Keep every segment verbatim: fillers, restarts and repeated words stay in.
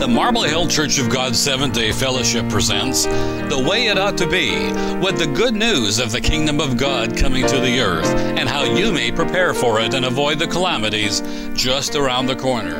The Marble Hill Church of God Seventh-day Fellowship presents The Way It Ought to Be, with the good news of the kingdom of God coming to the earth and how you may prepare for it and avoid the calamities just around the corner.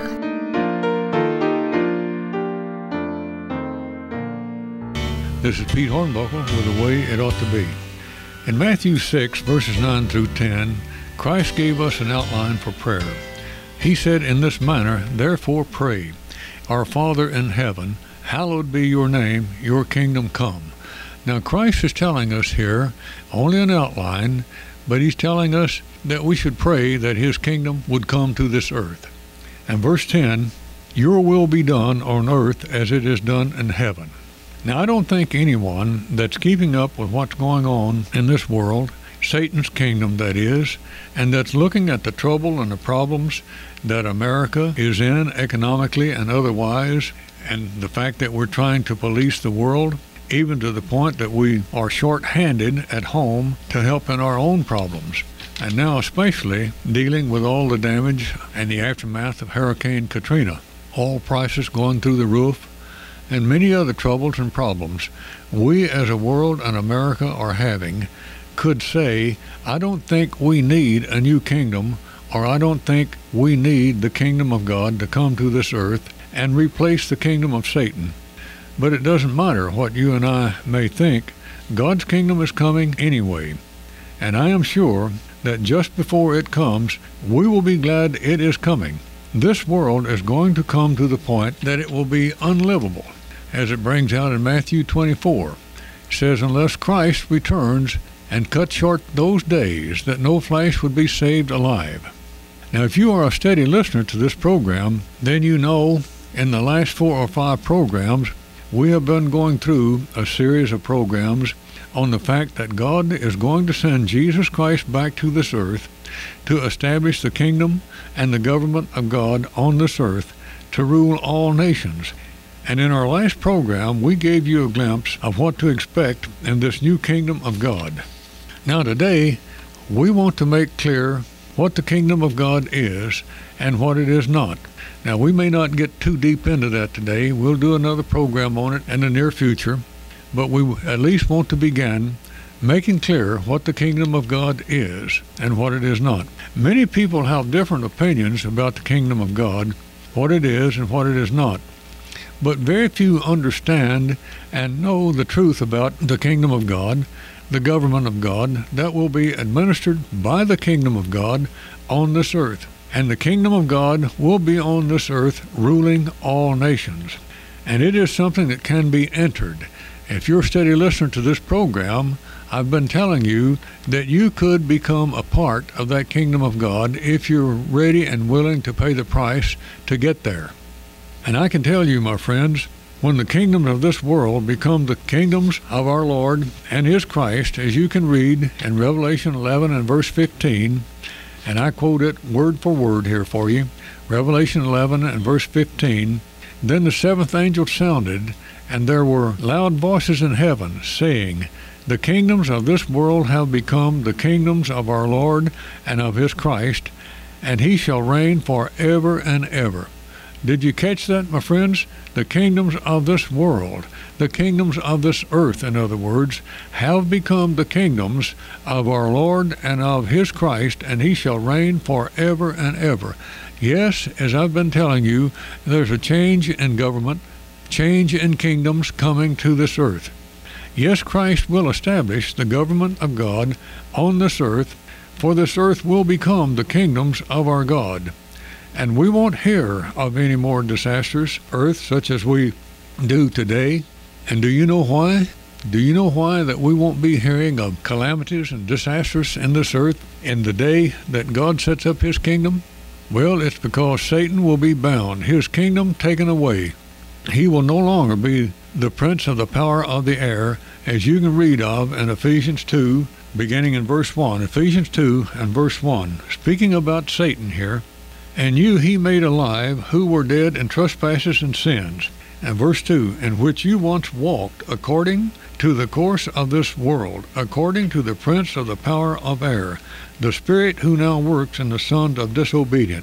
This is Pete Hornbuckle with The Way It Ought to Be. In Matthew six, verses nine through ten, Christ gave us an outline for prayer. He said in this manner, "Therefore pray, Our Father in heaven, hallowed be your name, your kingdom come." Now Christ is telling us here only an outline, but he's telling us that we should pray that his kingdom would come to this earth. And verse ten, "Your will be done on earth as it is done in heaven." Now I don't think anyone that's keeping up with what's going on in this world, Satan's kingdom that is, and that's looking at the trouble and the problems that America is in economically and otherwise, and the fact that we're trying to police the world, even to the point that we are short-handed at home to help in our own problems. And now especially dealing with all the damage and the aftermath of Hurricane Katrina, oil prices going through the roof, and many other troubles and problems we as a world and America are having, could say, I don't think we need a new kingdom, or I don't think we need the kingdom of God to come to this earth and replace the kingdom of Satan. But it doesn't matter what you and I may think, God's kingdom is coming anyway. And I am sure that just before it comes, we will be glad it is coming. This world is going to come to the point that it will be unlivable, as it brings out in Matthew twenty-four. It says, unless Christ returns and cut short those days, that no flesh would be saved alive. Now, if you are a steady listener to this program, then you know in the last four or five programs, we have been going through a series of programs on the fact that God is going to send Jesus Christ back to this earth to establish the kingdom and the government of God on this earth to rule all nations. And in our last program, we gave you a glimpse of what to expect in this new kingdom of God. Now today, we want to make clear what the kingdom of God is and what it is not. Now we may not get too deep into that today. We'll do another program on it in the near future, but we at least want to begin making clear what the kingdom of God is and what it is not. Many people have different opinions about the kingdom of God, what it is and what it is not. But very few understand and know the truth about the kingdom of God, the government of God that will be administered by the kingdom of God on this earth. And the kingdom of God will be on this earth ruling all nations. And it is something that can be entered. If you're a steady listener to this program, I've been telling you that you could become a part of that kingdom of God if you're ready and willing to pay the price to get there. And I can tell you, my friends, when the kingdoms of this world become the kingdoms of our Lord and his Christ, as you can read in Revelation eleven and verse fifteen, and I quote it word for word here for you, Revelation eleven and verse fifteen, then the seventh angel sounded, and there were loud voices in heaven, saying, the kingdoms of this world have become the kingdoms of our Lord and of his Christ, and he shall reign forever and ever. Did you catch that, my friends? The kingdoms of this world, the kingdoms of this earth, in other words, have become the kingdoms of our Lord and of his Christ, and he shall reign forever and ever. Yes, as I've been telling you, there's a change in government, change in kingdoms coming to this earth. Yes, Christ will establish the government of God on this earth, for this earth will become the kingdoms of our God. And we won't hear of any more disasters, earth, such as we do today. And do you know why? Do you know why that we won't be hearing of calamities and disasters in this earth in the day that God sets up his kingdom? Well, it's because Satan will be bound, his kingdom taken away. He will no longer be the prince of the power of the air, as you can read of in Ephesians two, beginning in verse one. Ephesians two and verse one, speaking about Satan here. And you he made alive, who were dead in trespasses and sins. And verse two, in which you once walked according to the course of this world, according to the prince of the power of air, the spirit who now works in the sons of disobedience.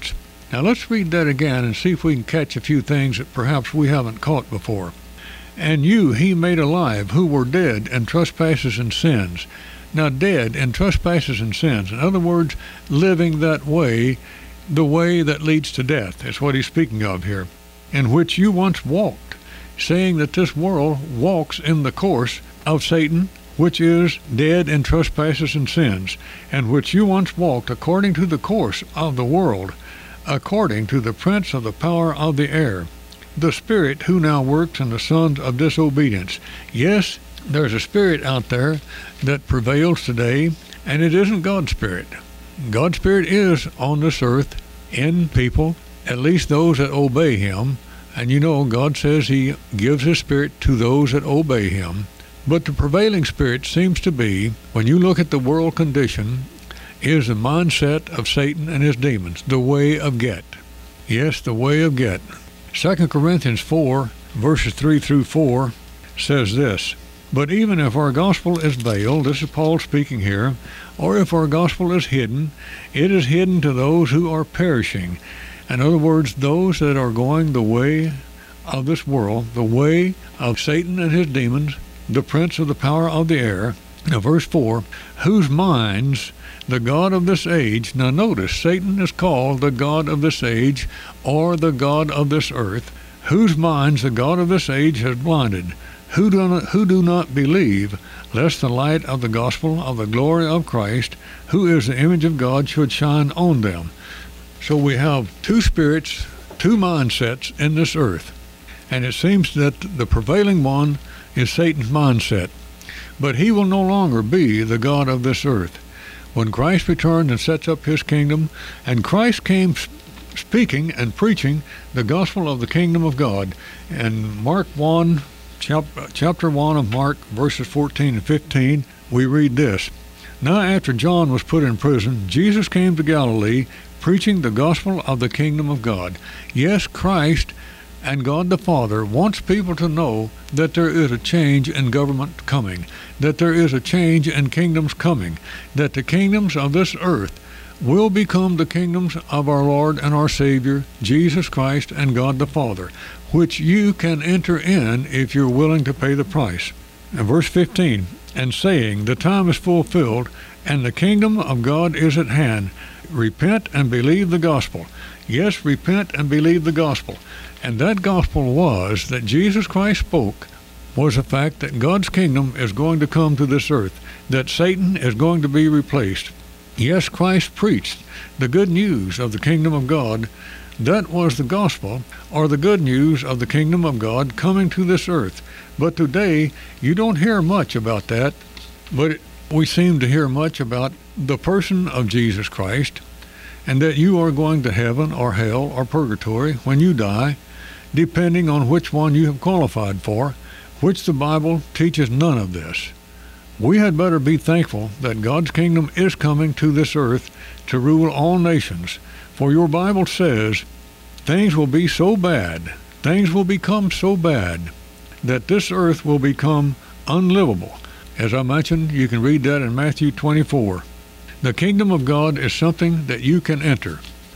Now let's read that again and see if we can catch a few things that perhaps we haven't caught before. And you he made alive, who were dead in trespasses and sins. Now dead in trespasses and sins. In other words, living that way, the way that leads to death, is what he's speaking of here, in which you once walked, saying that this world walks in the course of Satan, which is dead in trespasses and sins, and which you once walked according to the course of the world, according to the prince of the power of the air, the spirit who now works in the sons of disobedience. Yes, there's a spirit out there that prevails today, and it isn't God's spirit. God's spirit is on this earth, in people, at least those that obey him. And you know, God says he gives his spirit to those that obey him. But the prevailing spirit seems to be, when you look at the world condition, is the mindset of Satan and his demons, the way of get. Yes, the way of get. Second Corinthians four, verses three through four, says this, "But even if our gospel is veiled," this is Paul speaking here, "or if our gospel is hidden, it is hidden to those who are perishing." In other words, those that are going the way of this world, the way of Satan and his demons, the prince of the power of the air. Now verse four, "Whose minds the God of this age," now notice, Satan is called the God of this age, or the God of this earth, "whose minds the God of this age has blinded, who do not, who do not believe, lest the light of the gospel of the glory of Christ, who is the image of God, should shine on them." So we have two spirits, two mindsets in this earth, and it seems that the prevailing one is Satan's mindset. But he will no longer be the God of this earth. When Christ returns and sets up his kingdom, and Christ came speaking and preaching the gospel of the kingdom of God. In Mark one, chapter one of Mark, verses fourteen and fifteen, we read this, "Now after John was put in prison, Jesus came to Galilee, preaching the gospel of the kingdom of God." Yes, Christ and God the Father wants people to know that there is a change in government coming, that there is a change in kingdoms coming, that the kingdoms of this earth will become the kingdoms of our Lord and our Savior, Jesus Christ and God the Father, which you can enter in if you're willing to pay the price. And verse fifteen, "And saying, the time is fulfilled, and the kingdom of God is at hand. Repent and believe the gospel." Yes, repent and believe the gospel. And that gospel was that Jesus Christ spoke was the fact that God's kingdom is going to come to this earth, that Satan is going to be replaced. Yes, Christ preached the good news of the kingdom of God. That was the gospel, or the good news of the kingdom of God coming to this earth. But today, you don't hear much about that, but we seem to hear much about the person of Jesus Christ, and that you are going to heaven or hell or purgatory when you die, depending on which one you have qualified for, which the Bible teaches none of this. We had better be thankful that God's kingdom is coming to this earth to rule all nations. For your Bible says things will be so bad, things will become so bad, that this earth will become unlivable. As I mentioned, you can read that in Matthew twenty-four. The kingdom of God is something that you can enter.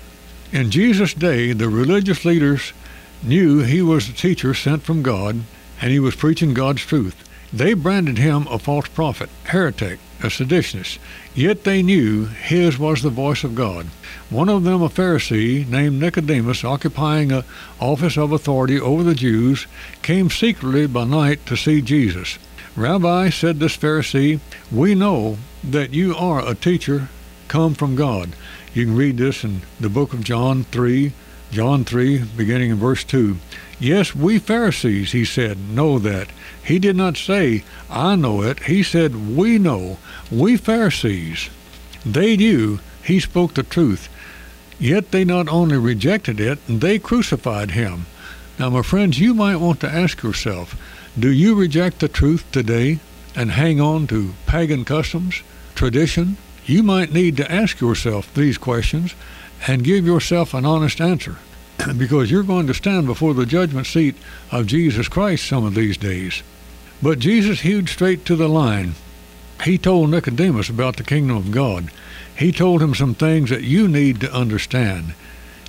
In Jesus' day, the religious leaders knew he was the teacher sent from God, and he was preaching God's truth. They branded him a false prophet, heretic, a seditionist, yet they knew his was the voice of God. One of them, a Pharisee named Nicodemus, occupying an office of authority over the Jews, came secretly by night to see Jesus. "Rabbi," said this Pharisee, "we know that you are a teacher come from God." You can read this in the book of John three, John three, beginning in verse two. "Yes, we Pharisees," he said, "know that." He did not say, "I know it." He said, "We know, we Pharisees." They knew he spoke the truth, yet they not only rejected it, they crucified him. Now, my friends, you might want to ask yourself, do you reject the truth today and hang on to pagan customs, tradition? You might need to ask yourself these questions and give yourself an honest answer, because you're going to stand before the judgment seat of Jesus Christ some of these days. But Jesus hewed straight to the line. He told Nicodemus about the kingdom of God. He told him some things that you need to understand.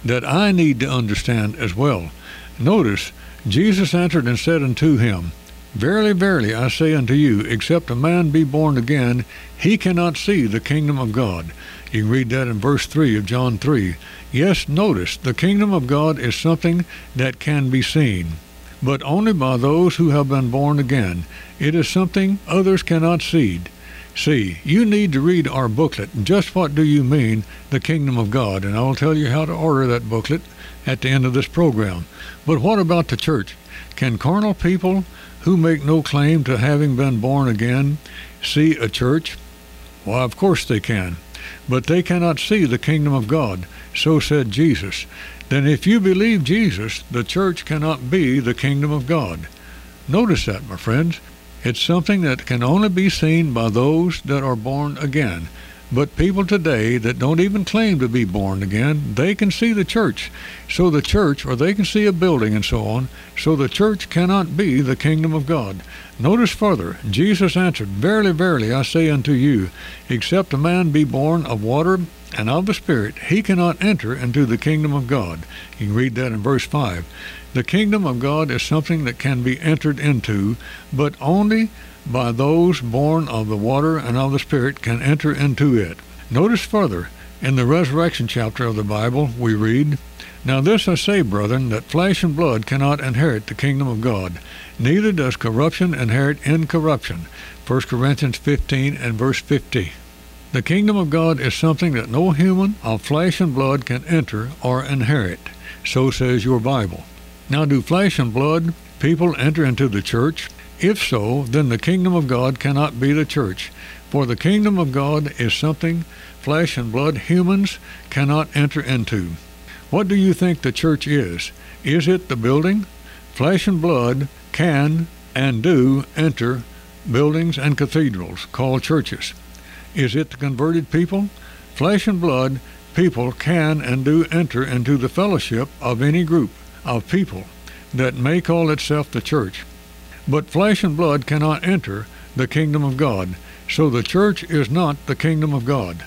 that I need to understand as well. Notice, Jesus answered and said unto him, Verily, verily, I say unto you, except a man be born again, he cannot see the kingdom of God. You can read that in verse three of John three. Yes, notice, the kingdom of God is something that can be seen, but only by those who have been born again. It is something others cannot see. See, you need to read our booklet, Just What Do You Mean, the Kingdom of God, and I will tell you how to order that booklet at the end of this program. But what about the church? Can carnal people who make no claim to having been born again see a church? Why, of course they can, but they cannot see the kingdom of God. So said Jesus. Then if you believe Jesus, the church cannot be the kingdom of God. Notice that, my friends. It's something that can only be seen by those that are born again. But people today that don't even claim to be born again, they can see the church. So the church, or they can see a building and so on, so the church cannot be the kingdom of God. Notice further, Jesus answered, Verily, verily, I say unto you, except a man be born of water and of the Spirit, he cannot enter into the kingdom of God. You can read that in verse five. The kingdom of God is something that can be entered into, but only by those born of the water and of the Spirit can enter into it. Notice further, in the resurrection chapter of the Bible, we read, Now this I say, brethren, that flesh and blood cannot inherit the kingdom of God, neither does corruption inherit incorruption. First Corinthians fifteen and verse fifty. The kingdom of God is something that no human of flesh and blood can enter or inherit. So says your Bible. Now, do flesh and blood people enter into the church? If so, then the kingdom of God cannot be the church. For the kingdom of God is something flesh and blood humans cannot enter into. What do you think the church is? Is it the building? Flesh and blood can and do enter buildings and cathedrals called churches. Is it the converted people? Flesh and blood people can and do enter into the fellowship of any group of people that may call itself the church. But flesh and blood cannot enter the kingdom of God, so the church is not the kingdom of God.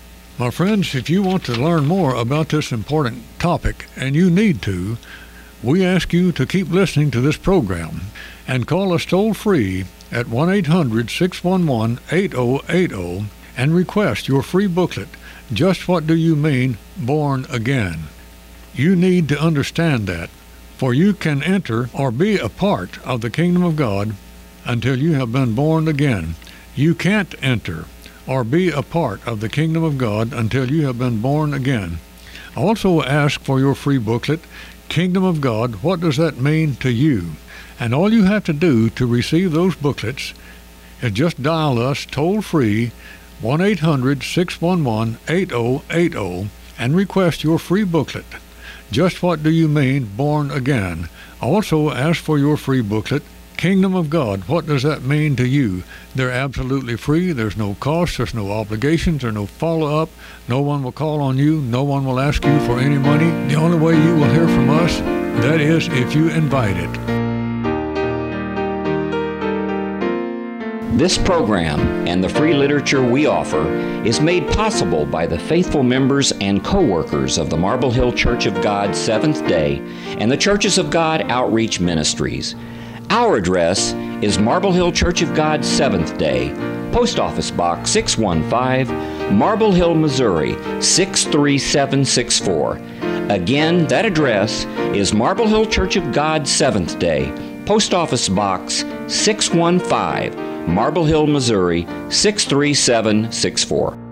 My friends, if you want to learn more about this important topic, and you need to, we ask you to keep listening to this program and call us toll-free at one eight hundred, six one one, eight oh eight oh and request your free booklet, Just What Do You Mean, Born Again? You need to understand that, for you can enter or be a part of the kingdom of God until you have been born again. You can't enter or be a part of the kingdom of God until you have been born again. Also ask for your free booklet, Kingdom of God, What Does That Mean to You? And all you have to do to receive those booklets is just dial us toll-free one eight hundred, six one one, eight oh eight oh and request your free booklet, Just What Do You Mean, Born Again? Also ask for your free booklet, Kingdom of God, What Does That Mean to You? They're absolutely free. There's no cost. There's no obligations. There's no follow-up. No one will call on you. No one will ask you for any money. The only way you will hear from us, that is if you invite it. This program and the free literature we offer is made possible by the faithful members and co-workers of the Marble Hill Church of God Seventh Day and the Churches of God Outreach Ministries. Our address is Marble Hill Church of God Seventh Day, Post Office Box six one five, Marble Hill, Missouri six three seven six four. Again, that address is Marble Hill Church of God Seventh Day, Post Office Box six one five, Marble Hill, Missouri six three seven six four.